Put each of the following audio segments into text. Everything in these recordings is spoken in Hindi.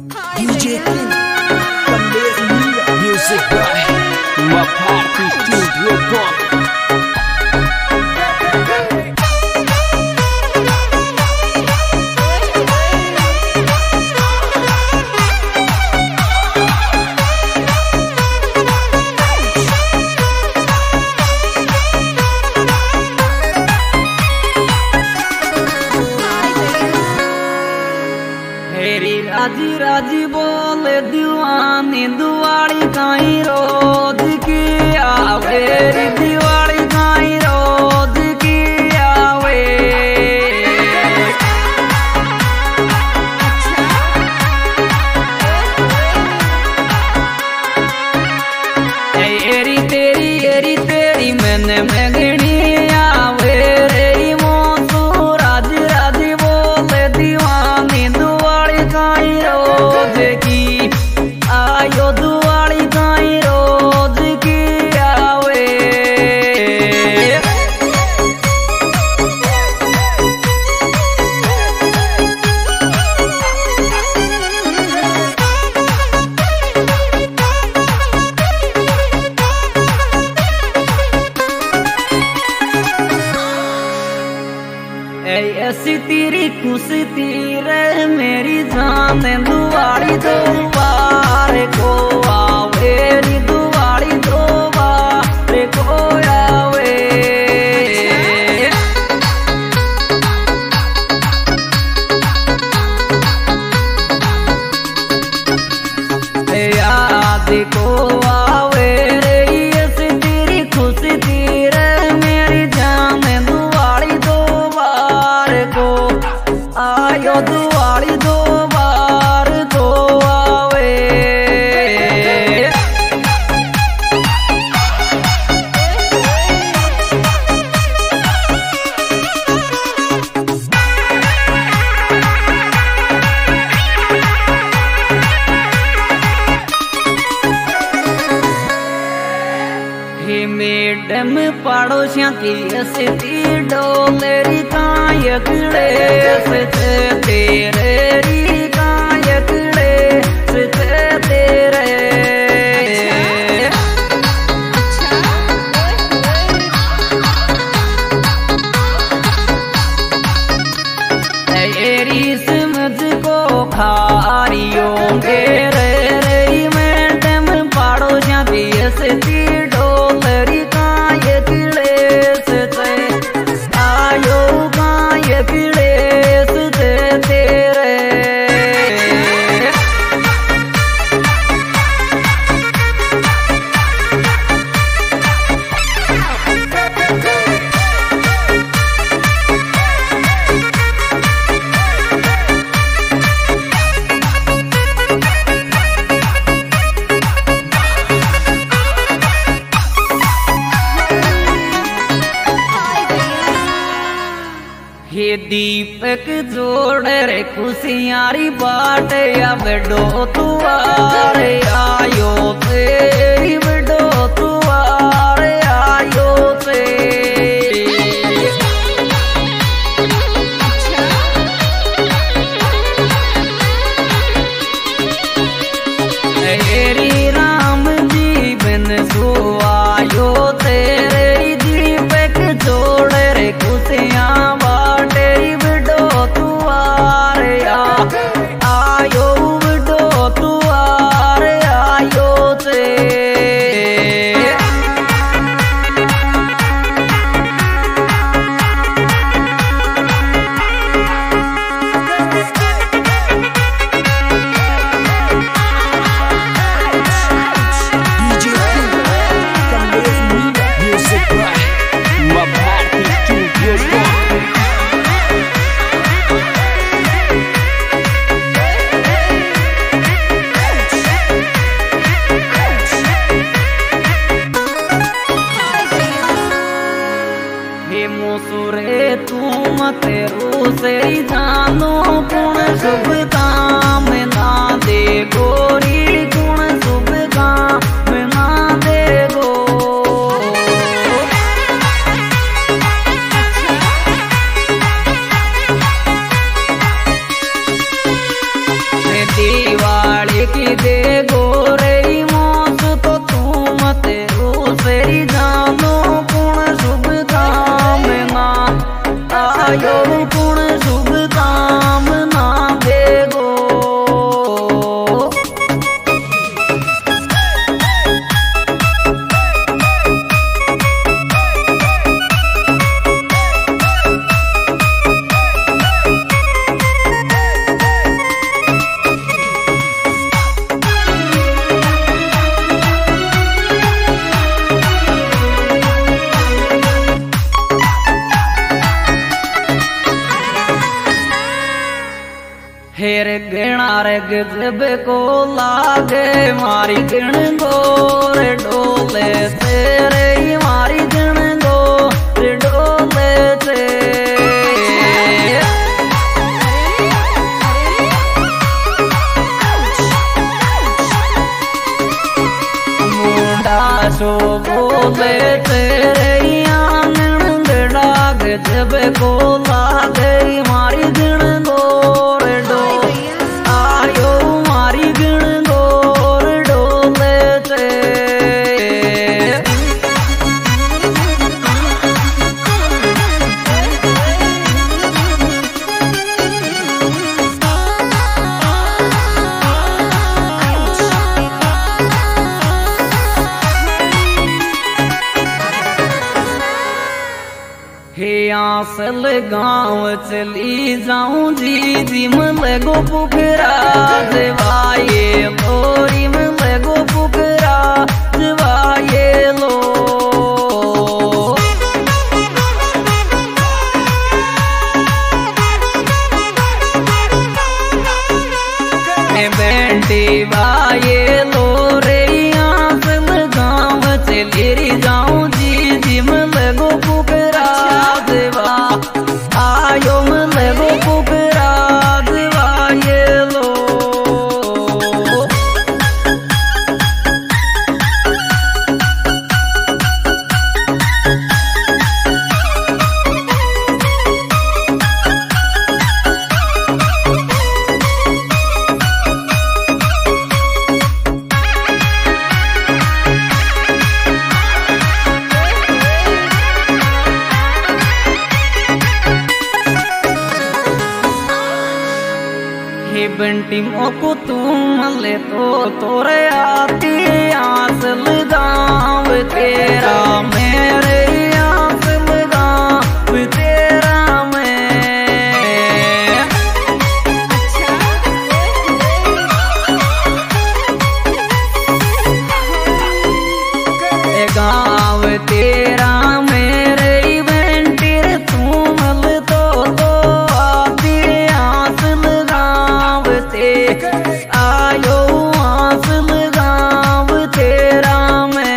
DJ King, Candace Miller, Music by My Party Studio Talk. राजी राजी बोले दीवानी दिवाली काई रोज की आवे रे दिवाली काई रोज की आवे एरी तेरी मैंने मंगनी आवे रे मोसू राजी राजी बोले दीवानी दिवाली काई रोज की आयो दिवाली काई रोज की आवे ऐसी तेरी खुशी तेरे मेरी जान दिवाली दो बार को आवे रे दिवाली दो बार को आवे याद को आवे रे ऐसी तेरी खुशी तेरे मेरी जान दिवाली दो बार को आयो दिवाली दो बार को आवे हे मैडम पड़ोसिया की हंसती डोलेरी कायकड़े से तेरे री कायकड़े से तेरे एरी समझ को खारियो मेरे रे मैडम पड़ोसिया की हंसती डोलेरी कायकड़े से आयो कायकड़े से तेरे हे दीपक जोड़ रे खुशियारी बाट या बेडो तुआरे आयो तेरी बेडो तुआरे आयो ते तेरी राम जी बिन सो आयो तेरे दीपक जोड़ रे खुशियां आयो बडो तुआरे आयो ते DJ King, Candace Miller, Music by My Party Studio Talk. हे मोसुरे तुम तेरू से जानो गुण शुभ काम ना दे गोरी गुण शुभ काम ना दे गो दीवा यार गजब को लागे मारी गिण गोर डोले तेरे मारी गिण गोर डोले से मुंडा सो बोले तेरे आंगन डाग जब को लागे मारी गिण गोर डोले आयो मारी गिण गोर डोले से हे आसल गाँव चली जाऊं जी जिम लगो पुखरा जवाये लोरी में लगो पुखरा जवाये लो बेंटी वाये लो रे आसल गाँव चली जाऊं जी जिम लगो पुखरा आयो मन वो पुकरा दवा ये लो बंटी मोको तुम ले तो तोरे आती आस लगाव तेरा मेरे आस लगाव तेरा मैं गाँव तेरा मेरे बंटी तुम ले तो आती आस आयो आस लगाव तेरा मैं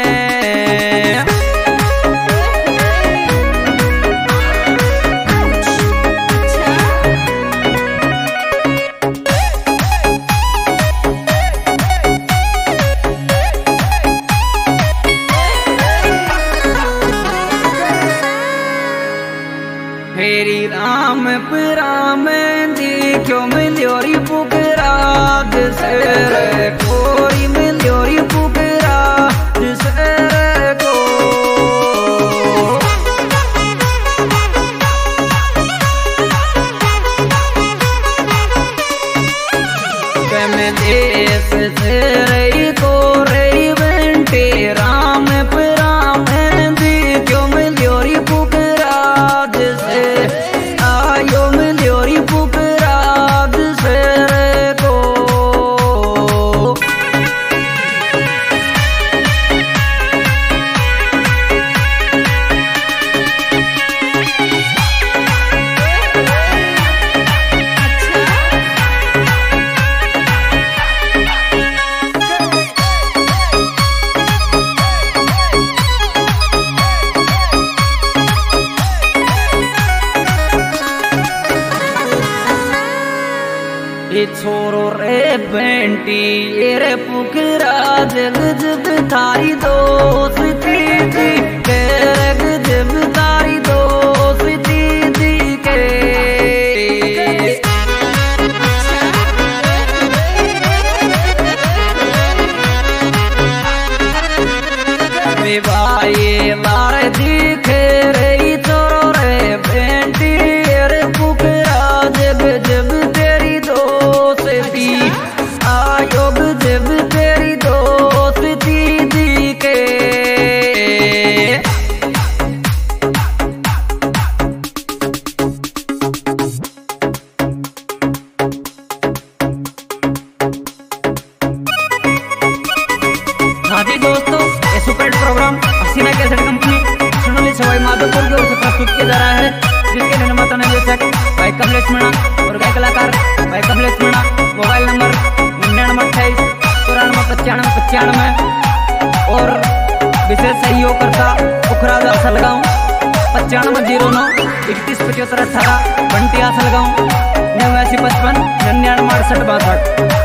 फेरी राम राम क्यों मिल्योरी पुकरा दशहरे कोई मिल्योरी पुकरा दशहरे को कम देश से रही को रही बंटे राम दी क्यों मिल्योरी पुकरा दशहरे आयो मिल्योरी पुकरा दशहरे को छोरो रे बेंटी रे पुकरा जग जब थारी दोस्ती थी जग जब तारी दोस्ती थी के भाई लार दिखे रे छोरो रे बेंटी रे पुकरा जब जब तेरी दोस्ती आयोग जब तेरी दोस्ती दी के हाँ जी दोस्तों, ये super program Haseena cassette company Sunoli Sawai Madhopur की ओर से प्रस्तुत किया जा रहा है, जिसके निर्माता निर्देशक भाई कमलेश मीणा और गायक कलाकार भाई कमलेश मीणा। से सहयोग करता उखराज असलगांव 9509 3175 18 बंटिया असलगांव 8955 99 68 62।